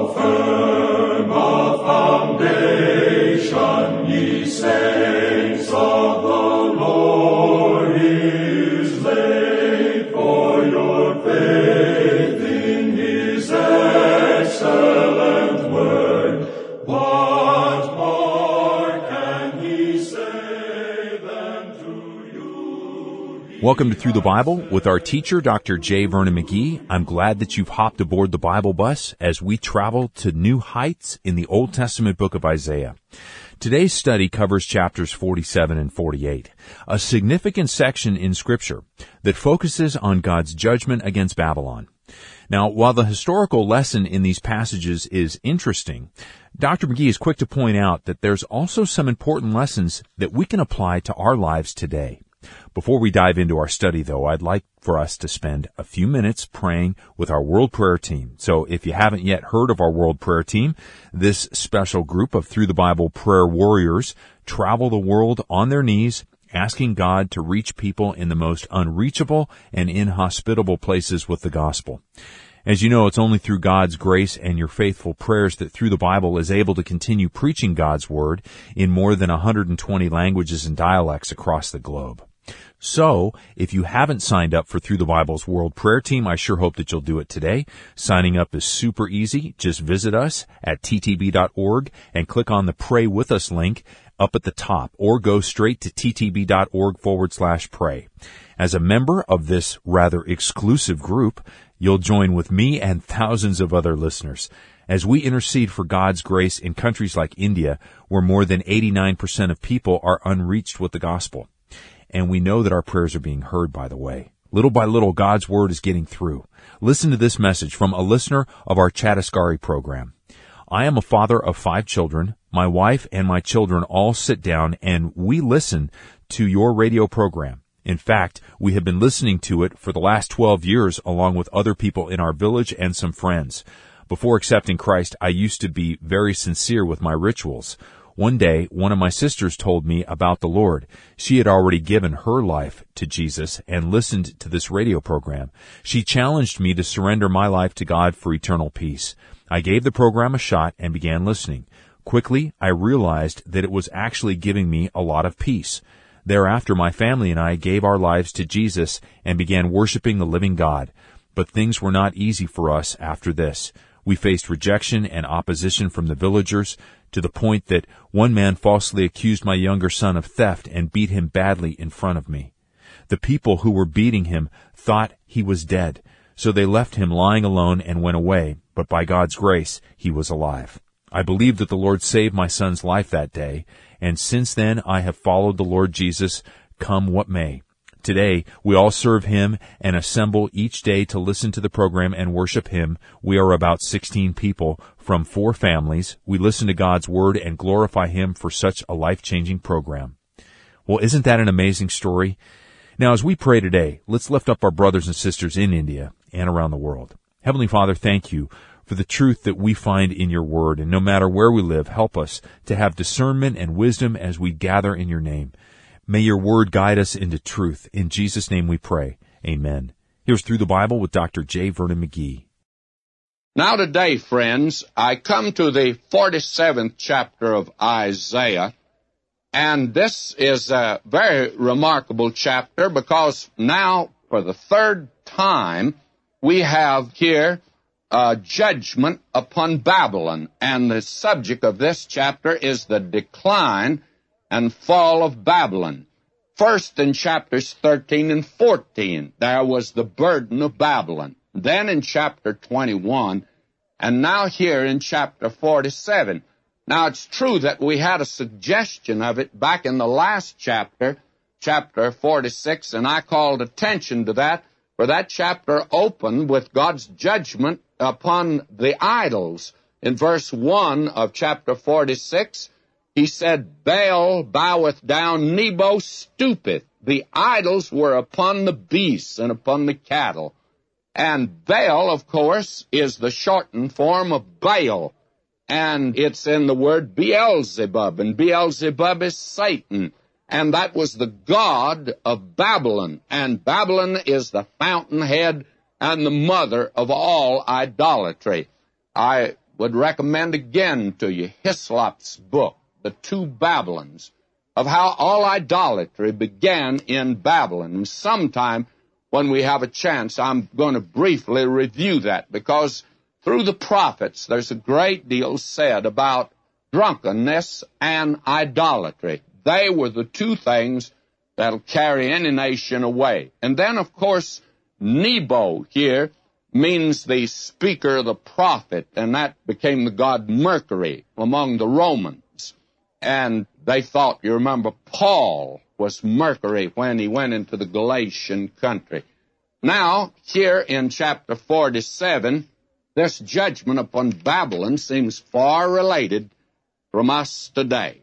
firm a foundation, ye saints of the Lord, is laid, for your faith in his excellent word. What more can he say than to you? Welcome to Through the Bible with our teacher, Dr. J. Vernon McGee. I'm glad that you've hopped aboard the Bible bus as we travel to new heights in the Old Testament book of Isaiah. Today's study covers chapters 47 and 48, a significant section in Scripture that focuses on God's judgment against Babylon. Now, while the historical lesson in these passages is interesting, Dr. McGee is quick to point out that there's also some important lessons that we can apply to our lives today. Before we dive into our study, though, I'd like for us to spend a few minutes praying with our World Prayer Team. So if you haven't yet heard of our World Prayer Team, this special group of Through the Bible prayer warriors travel the world on their knees, asking God to reach people in the most unreachable and inhospitable places with the gospel. As you know, it's only through God's grace and your faithful prayers that Through the Bible is able to continue preaching God's Word in more than 120 languages and dialects across the globe. So, if you haven't signed up for Through the Bible's World Prayer Team, I sure hope that you'll do it today. Signing up is super easy. Just visit us at ttb.org and click on the Pray With Us link up at the top, or go straight to ttb.org/pray. As a member of this rather exclusive group, you'll join with me and thousands of other listeners as we intercede for God's grace in countries like India, where more than 89% of people are unreached with the gospel. And we know that our prayers are being heard, by the way. Little by little, God's Word is getting through. Listen to this message from a listener of our Chattisgarh program. I am a father of 5 children. My wife and my children all sit down and we listen to your radio program. In fact, we have been listening to it for the last 12 years along with other people in our village and some friends. Before accepting Christ, I used to be very sincere with my rituals. One day, one of my sisters told me about the Lord. She had already given her life to Jesus and listened to this radio program. She challenged me to surrender my life to God for eternal peace. I gave the program a shot and began listening. Quickly, I realized that it was actually giving me a lot of peace. Thereafter, my family and I gave our lives to Jesus and began worshiping the living God. But things were not easy for us after this. We faced rejection and opposition from the villagers, to the point that one man falsely accused my younger son of theft and beat him badly in front of me. The people who were beating him thought he was dead, so they left him lying alone and went away, but by God's grace, he was alive. I believe that the Lord saved my son's life that day, and since then I have followed the Lord Jesus, come what may. Today, we all serve Him and assemble each day to listen to the program and worship Him. We are about 16 people from 4 families. We listen to God's Word and glorify Him for such a life-changing program. Well, isn't that an amazing story? Now, as we pray today, let's lift up our brothers and sisters in India and around the world. Heavenly Father, thank you for the truth that we find in your Word, and no matter where we live, help us to have discernment and wisdom as we gather in your name. May your Word guide us into truth. In Jesus' name we pray. Amen. Here's Through the Bible with Dr. J. Vernon McGee. Now today, friends, I come to the 47th chapter of Isaiah, and this is a very remarkable chapter because now, for the 3rd time, we have here a judgment upon Babylon, and the subject of this chapter is the decline and fall of Babylon. First, in chapters 13 and 14, there was the burden of Babylon. Then in chapter 21, and now here in chapter 47. Now, it's true that we had a suggestion of it back in the last chapter, chapter 46, and I called attention to that, for that chapter opened with God's judgment upon the idols. In verse 1 of chapter 46, he said, Baal boweth down, Nebo stoopeth. The idols were upon the beasts and upon the cattle. And Baal, of course, is the shortened form of Baal. And it's in the word Beelzebub, and Beelzebub is Satan. And that was the god of Babylon. And Babylon is the fountainhead and the mother of all idolatry. I would recommend again to you Hislop's book, The Two Babylons, of how all idolatry began in Babylon. And sometime when we have a chance, I'm going to briefly review that, because through the prophets there's a great deal said about drunkenness and idolatry. They were the two things that'll carry any nation away. And then, of course, Nebo here means the speaker, the prophet, and that became the god Mercury among the Romans. And they thought, you remember, Paul was Mercury when he went into the Galatian country. Now, here in chapter 47, this judgment upon Babylon seems far related from us today.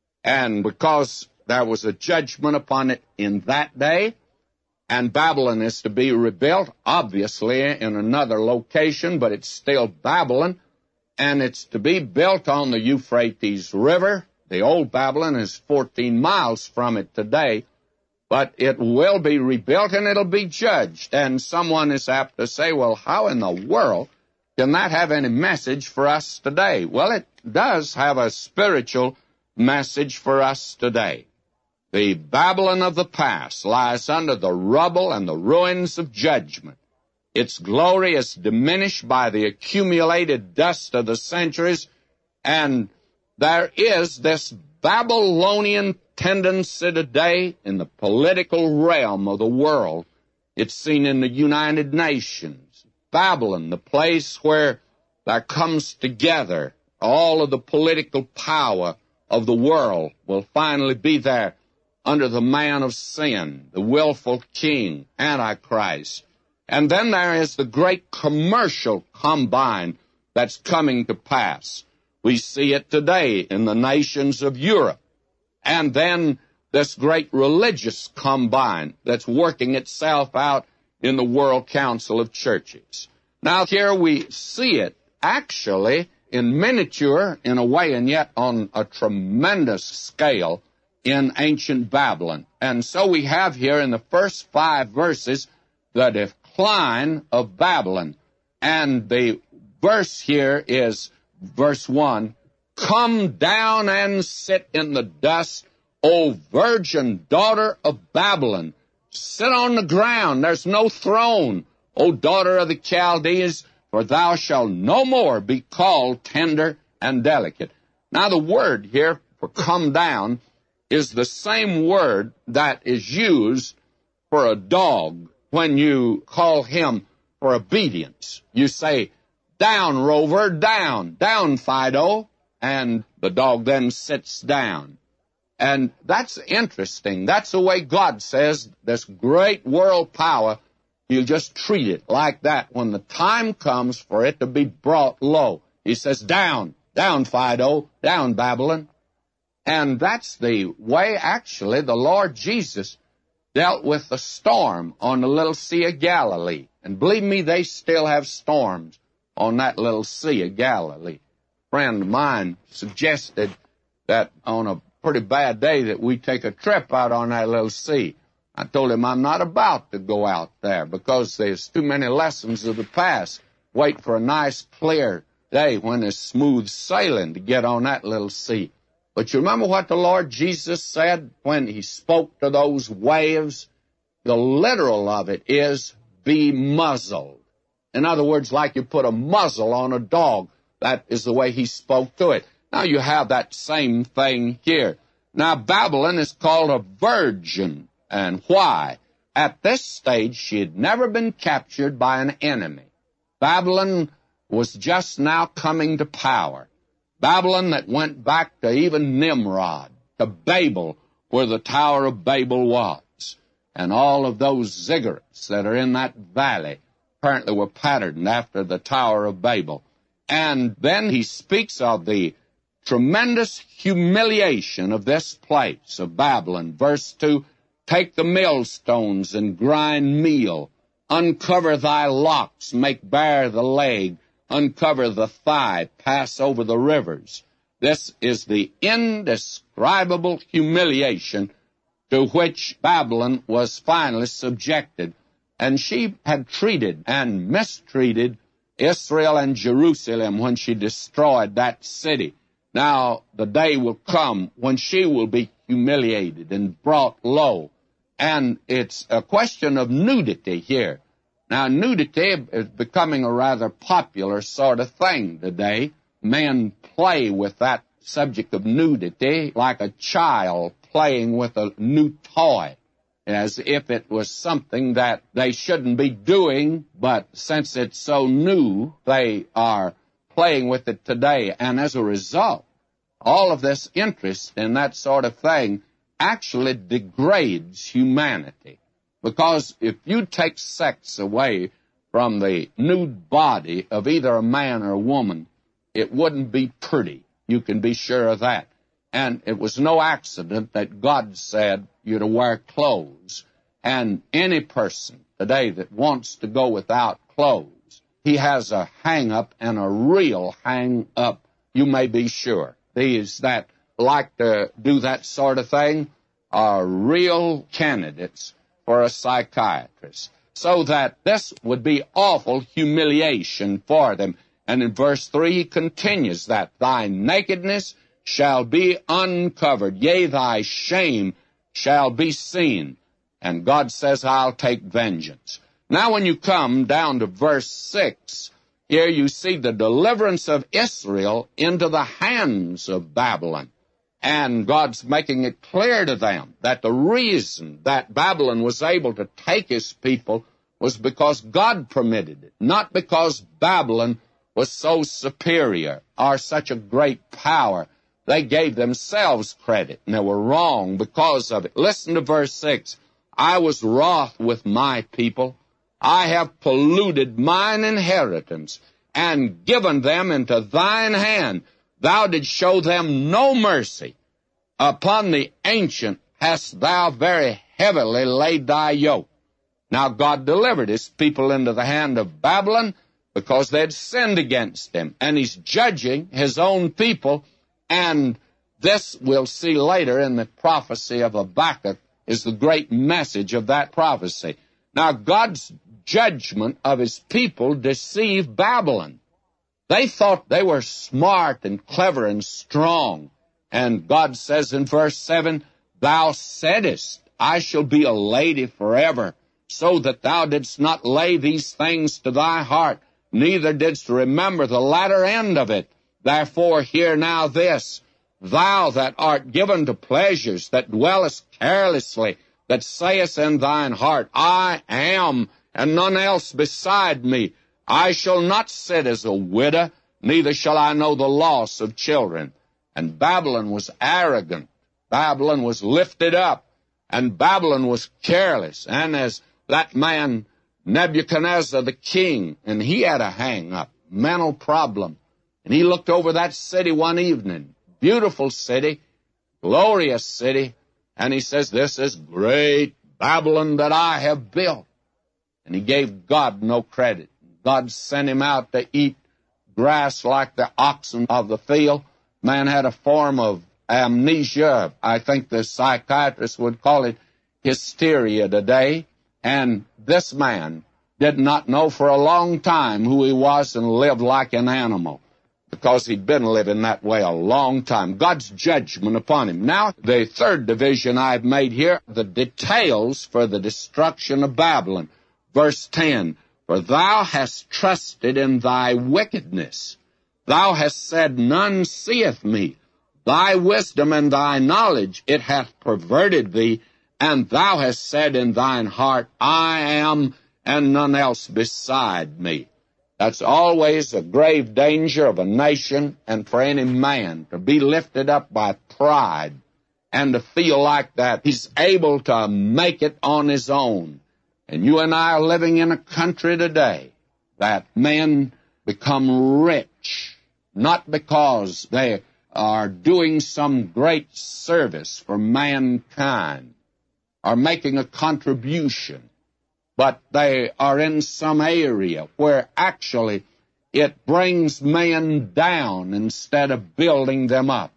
And because there was a judgment upon it in that day, and Babylon is to be rebuilt, obviously in another location, but it's still Babylon, and it's to be built on the Euphrates River. The old Babylon is 14 miles from it today, but it will be rebuilt and it'll be judged. And someone is apt to say, well, how in the world can that have any message for us today? Well, it does have a spiritual message for us today. The Babylon of the past lies under the rubble and the ruins of judgment. Its glory is diminished by the accumulated dust of the centuries, and there is this Babylonian tendency today in the political realm of the world. It's seen in the United Nations. Babylon, the place where there comes together all of the political power of the world, will finally be there under the man of sin, the willful king, Antichrist. And then there is the great commercial combine that's coming to pass. We see it today in the nations of Europe. And then this great religious combine that's working itself out in the World Council of Churches. Now here we see it actually in miniature in a way, and yet on a tremendous scale in ancient Babylon. And so we have here in the first 5 verses the decline of Babylon. And the verse here is verse 1, "Come down and sit in the dust, O virgin daughter of Babylon. Sit on the ground, there's no throne, O daughter of the Chaldees, for thou shalt no more be called tender and delicate." Now the word here for come down is the same word that is used for a dog when you call him for obedience. You say, "Down, Rover, down, down, Fido," and the dog then sits down. And that's interesting. That's the way God says this great world power, He'll just treat it like that when the time comes for it to be brought low. He says, "Down, down, Fido, down, Babylon." And that's the way, actually, the Lord Jesus dealt with the storm on the little Sea of Galilee. And believe me, they still have storms on that little Sea of Galilee. A friend of mine suggested that on a pretty bad day that we take a trip out on that little sea. I told him I'm not about to go out there because there's too many lessons of the past. Wait for a nice, clear day when there's smooth sailing to get on that little sea. But you remember what the Lord Jesus said when He spoke to those waves? The literal of it is, be muzzled. In other words, like you put a muzzle on a dog. That is the way He spoke to it. Now you have that same thing here. Now Babylon is called a virgin. And why? At this stage, she had never been captured by an enemy. Babylon was just now coming to power. Babylon that went back to even Nimrod, to Babel, where the Tower of Babel was. And all of those ziggurats that are in that valley apparently were patterned after the Tower of Babel. And then he speaks of the tremendous humiliation of this place, of Babylon. Verse 2, "Take the millstones and grind meal. Uncover thy locks, make bare the leg. Uncover the thigh, pass over the rivers." This is the indescribable humiliation to which Babylon was finally subjected. And she had treated and mistreated Israel and Jerusalem when she destroyed that city. Now, the day will come when she will be humiliated and brought low. And it's a question of nudity here. Now, nudity is becoming a rather popular sort of thing today. Men play with that subject of nudity like a child playing with a new toy, as if it was something that they shouldn't be doing, but since it's so new, they are playing with it today. And as a result, all of this interest in that sort of thing actually degrades humanity. Because if you take sex away from the nude body of either a man or a woman, it wouldn't be pretty. You can be sure of that. And it was no accident that God said you're to wear clothes. And any person today that wants to go without clothes, he has a hang-up, and a real hang-up, you may be sure. These that like to do that sort of thing are real candidates for a psychiatrist. So that this would be awful humiliation for them. And in verse 3 he continues that, thy nakedness shall be uncovered, yea, thy shame shall be seen. And God says, I'll take vengeance. Now when you come down to verse 6, here you see the deliverance of Israel into the hands of Babylon. And God's making it clear to them that the reason that Babylon was able to take his people was because God permitted it, not because Babylon was so superior or such a great power. They gave themselves credit, and they were wrong because of it. Listen to verse 6. I was wroth with my people. I have polluted mine inheritance and given them into thine hand. Thou didst show them no mercy. Upon the ancient hast thou very heavily laid thy yoke. Now God delivered his people into the hand of Babylon because they had sinned against him. And he's judging his own people. And this we'll see later in the prophecy of Habakkuk is the great message of that prophecy. Now God's judgment of his people deceived Babylon. They thought they were smart and clever and strong. And God says in verse 7, thou saidest, I shall be a lady forever, so that thou didst not lay these things to thy heart, neither didst remember the latter end of it. Therefore hear now this, thou that art given to pleasures, that dwellest carelessly, that sayest in thine heart, I am, and none else beside me. I shall not sit as a widow, neither shall I know the loss of children. And Babylon was arrogant. Babylon was lifted up. And Babylon was careless. And as that man, Nebuchadnezzar the king, and he had a hang-up, mental problem. And he looked over that city one evening, beautiful city, glorious city, and he says, this is great Babylon that I have built. And he gave God no credit. God sent him out to eat grass like the oxen of the field. Man had a form of amnesia. I think the psychiatrist would call it hysteria today. And this man did not know for a long time who he was and lived like an animal, because he'd been living that way a long time. God's judgment upon him. Now, the third division I've made here, the details for the destruction of Babylon. Verse 10, for thou hast trusted in thy wickedness. Thou hast said, none seeth me. Thy wisdom and thy knowledge, it hath perverted thee. And thou hast said in thine heart, I am, and none else beside me. That's always a grave danger of a nation and for any man to be lifted up by pride and to feel like that he's able to make it on his own. And you and I are living in a country today that men become rich, not because they are doing some great service for mankind or making a contribution, but they are in some area where actually it brings men down instead of building them up.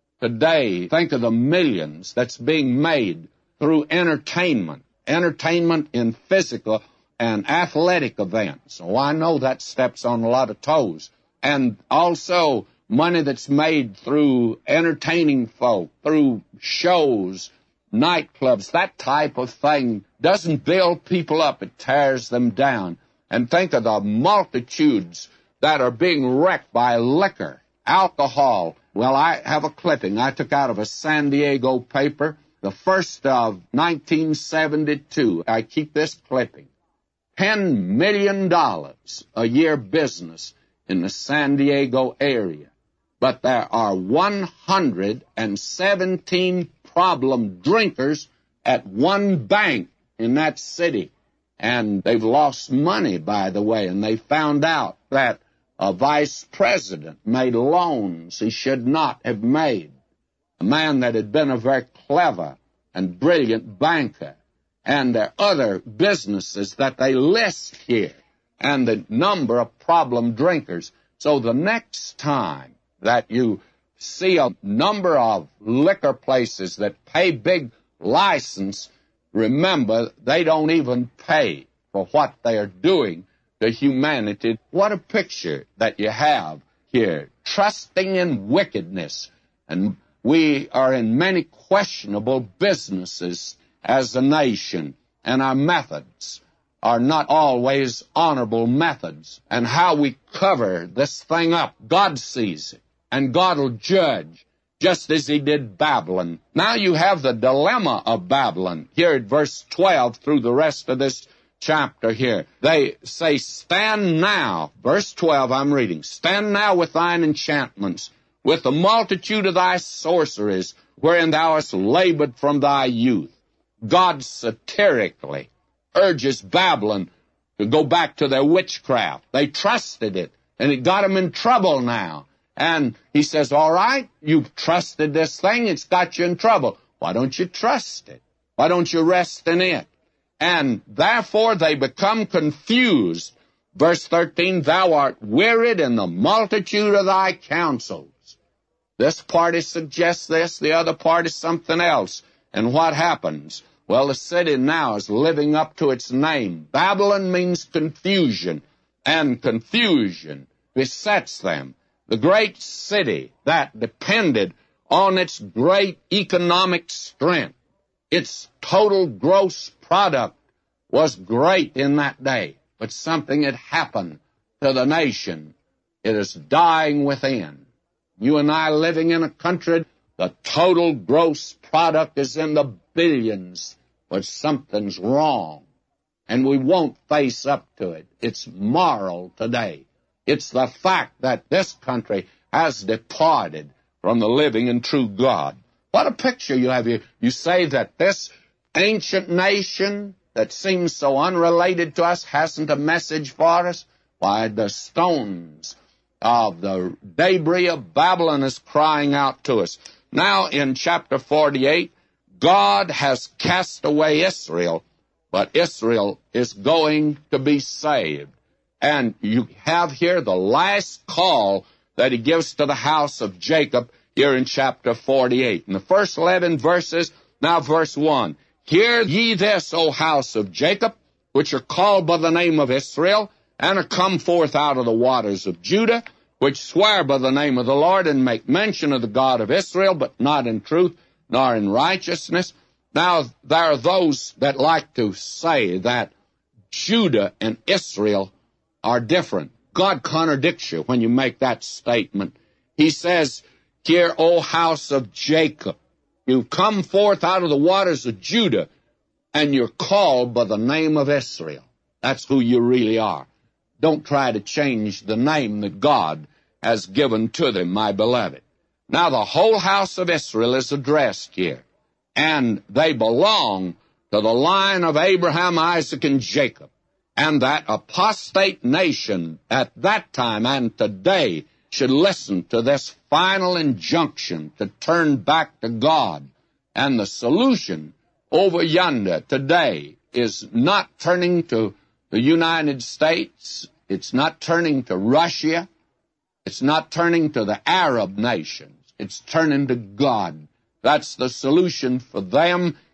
Today, think of the millions that's being made through entertainment in physical and athletic events. Oh, I know that steps on a lot of toes. And also money that's made through entertaining folk, through shows, nightclubs, that type of thing doesn't build people up, it tears them down. And think of the multitudes that are being wrecked by liquor, alcohol. Well, I have a clipping I took out of a San Diego paper, the 1st of 1972. I keep this clipping. $10 million a year business in the San Diego area. But there are 117 problem drinkers at one bank in that city. And they've lost money, by the way, and they found out that a vice president made loans he should not have made. A man that had been a very clever and brilliant banker. And there are other businesses that they list here, and the number of problem drinkers. So the next time that you see a number of liquor places that pay big license, remember, they don't even pay for what they are doing to humanity. What a picture that you have here, trusting in wickedness. And we are in many questionable businesses as a nation, and our methods are not always honorable methods. And how we cover this thing up, God sees it, and God will judge, just as he did Babylon. Now you have the dilemma of Babylon here at verse 12 through the rest of this chapter here. They say, stand now, verse 12 I'm reading, stand now with thine enchantments, with the multitude of thy sorceries, wherein thou hast labored from thy youth. God satirically urges Babylon to go back to their witchcraft. They trusted it, and it got them in trouble now. And he says, all right, you've trusted this thing, it's got you in trouble. Why don't you trust it? Why don't you rest in it? And therefore they become confused. Verse 13, thou art wearied in the multitude of thy counsels. This party suggests this, the other party something else. And what happens? Well, the city now is living up to its name. Babylon means confusion, and confusion besets them. The great city that depended on its great economic strength, its total gross product was great in that day. But something had happened to the nation. It is dying within. You and I living in a country, the total gross product is in the billions, but something's wrong, and we won't face up to it. It's moral today. It's the fact that this country has departed from the living and true God. What a picture you have here. You say that this ancient nation that seems so unrelated to us hasn't a message for us. Why, the stones of the debris of Babylon is crying out to us. Now in chapter 48, God has cast away Israel, but Israel is going to be saved. And you have here the last call that he gives to the house of Jacob here in chapter 48. In the first 11 verses, now verse 1. Hear ye this, O house of Jacob, which are called by the name of Israel, and are come forth out of the waters of Judah, which swear by the name of the Lord, and make mention of the God of Israel, but not in truth, nor in righteousness. Now, there are those that like to say that Judah and Israel are different. God contradicts you when you make that statement. He says, hear, O house of Jacob, you've come forth out of the waters of Judah, and you're called by the name of Israel. That's who you really are. Don't try to change the name that God has given to them, my beloved. Now, the whole house of Israel is addressed here, and they belong to the line of Abraham, Isaac, and Jacob. And that apostate nation at that time and today should listen to this final injunction to turn back to God. And the solution over yonder today is not turning to the United States. It's not turning to Russia. It's not turning to the Arab nations. It's turning to God. That's the solution for them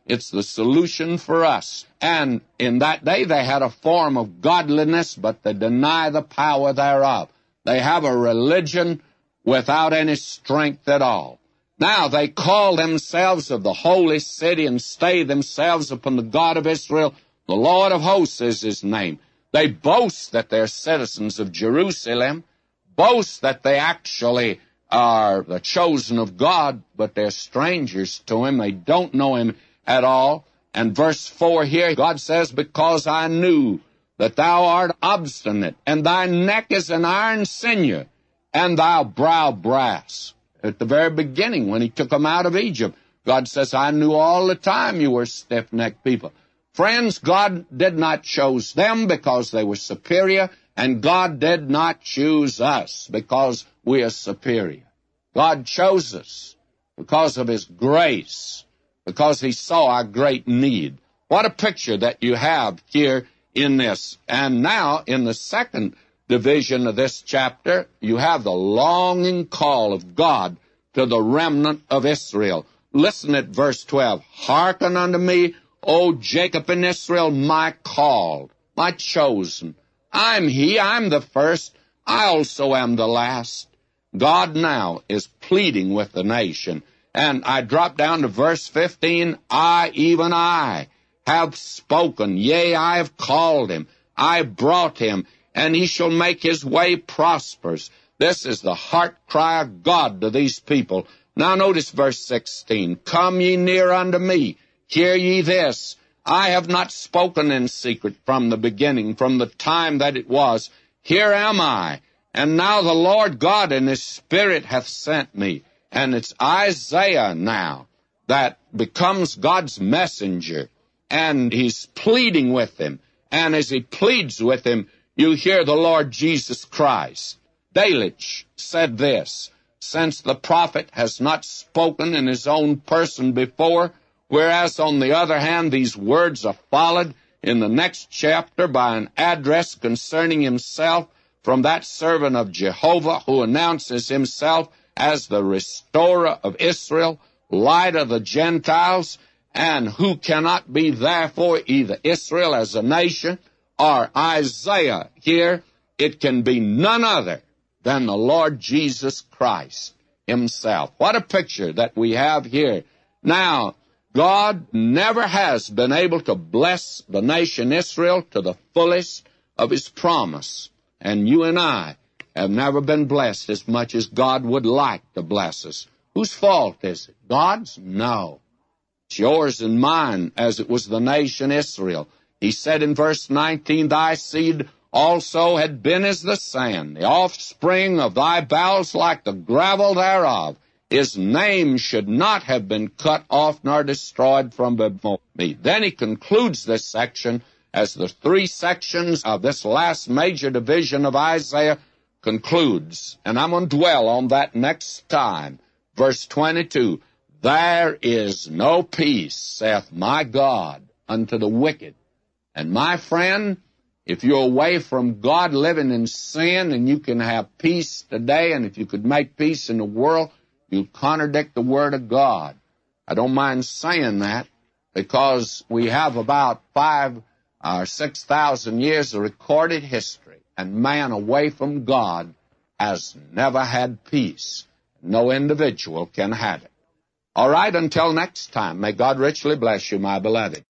It's the solution for us. And in that day they had a form of godliness, but they deny the power thereof. They have a religion without any strength at all. Now they call themselves of the holy city and stay themselves upon the God of Israel. The Lord of hosts is his name. They boast that they're citizens of Jerusalem, boast that they actually are the chosen of God, but they're strangers to him. They don't know him at all. And verse 4 here, God says, because I knew that thou art obstinate, and thy neck is an iron sinew, and thy brow brass. At the very beginning, when he took them out of Egypt, God says, I knew all the time you were stiff-necked people. Friends, God did not choose them because they were superior, and God did not choose us because we are superior. God chose us because of his grace, because he saw our great need. What a picture that you have here in this. And now, in the second division of this chapter, you have the longing call of God to the remnant of Israel. Listen at verse 12. Hearken unto me, O Jacob and Israel, my called, my chosen. I'm he, I'm the first, I also am the last. God now is pleading with the nation. And I drop down to verse 15. I, even I, have spoken. Yea, I have called him. I brought him, and he shall make his way prosperous. This is the heart cry of God to these people. Now notice verse 16. Come ye near unto me. Hear ye this. I have not spoken in secret from the beginning, from the time that it was. Here am I. And now the Lord God in his Spirit hath sent me. And it's Isaiah now that becomes God's messenger. And he's pleading with him. And as he pleads with him, you hear the Lord Jesus Christ. Delitzsch said this, since the prophet has not spoken in his own person before, whereas on the other hand these words are followed in the next chapter by an address concerning himself from that servant of Jehovah who announces himself as the restorer of Israel, light of the Gentiles, and who cannot be therefore either Israel as a nation or Isaiah here, it can be none other than the Lord Jesus Christ himself. What a picture that we have here. Now, God never has been able to bless the nation Israel to the fullest of his promise. And you and I have never been blessed as much as God would like to bless us. Whose fault is it? God's? No. It's yours and mine, as it was the nation Israel. He said in verse 19, thy seed also had been as the sand, the offspring of thy bowels like the gravel thereof. His name should not have been cut off nor destroyed from before me. Then he concludes this section as the three sections of this last major division of Isaiah concludes. And I'm going to dwell on that next time. Verse 22, there is no peace, saith my God, unto the wicked. And my friend, if you're away from God living in sin and you can have peace today, and if you could make peace in the world, you contradict the Word of God. I don't mind saying that because we have about 5,000 or 6,000 years of recorded history, and man away from God has never had peace. No individual can have it. All right, until next time, may God richly bless you, my beloved.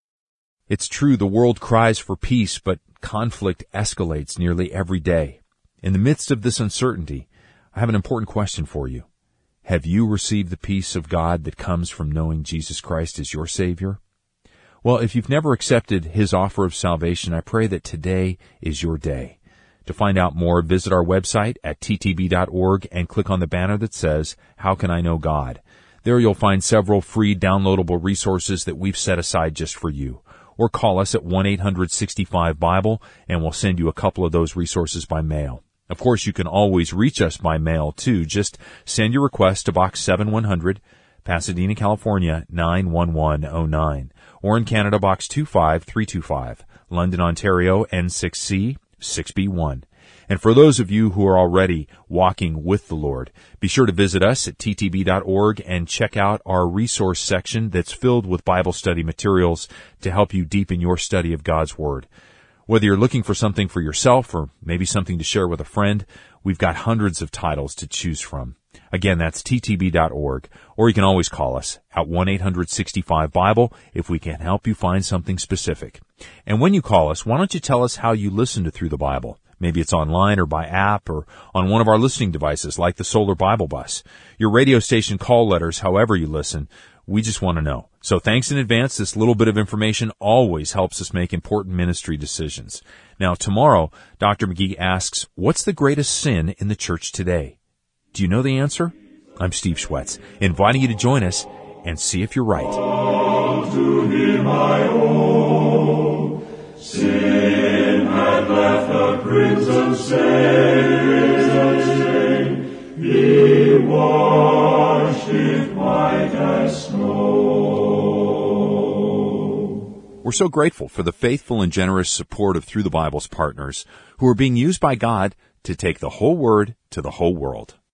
It's true, the world cries for peace, but conflict escalates nearly every day. In the midst of this uncertainty, I have an important question for you. Have you received the peace of God that comes from knowing Jesus Christ as your Savior? Well, if you've never accepted his offer of salvation, I pray that today is your day. To find out more, visit our website at ttb.org and click on the banner that says, How Can I Know God? There you'll find several free downloadable resources that we've set aside just for you. Or call us at 1-800-65-BIBLE and we'll send you a couple of those resources by mail. Of course, you can always reach us by mail, too. Just send your request to Box 7100, Pasadena, California, 91109. Or in Canada, Box 25325, London, Ontario, N6C, 6B1. And for those of you who are already walking with the Lord, be sure to visit us at ttb.org and check out our resource section that's filled with Bible study materials to help you deepen your study of God's Word. Whether you're looking for something for yourself or maybe something to share with a friend, we've got hundreds of titles to choose from. Again, that's ttb.org, or you can always call us at 1-800-65-BIBLE if we can help you find something specific. And when you call us, why don't you tell us how you listen to Through the Bible? Maybe it's online or by app or on one of our listening devices like the Solar Bible Bus. Your radio station call letters, however you listen, we just want to know. So thanks in advance. This little bit of information always helps us make important ministry decisions. Now, tomorrow, Dr. McGee asks, what's the greatest sin in the church today? Do you know the answer? I'm Steve Schwetz, inviting you to join us and see if you're right. To him I owe. Sin had left a crimson stain. He washed it white as snow. We're so grateful for the faithful and generous support of Through the Bible's partners who are being used by God to take the whole Word to the whole world.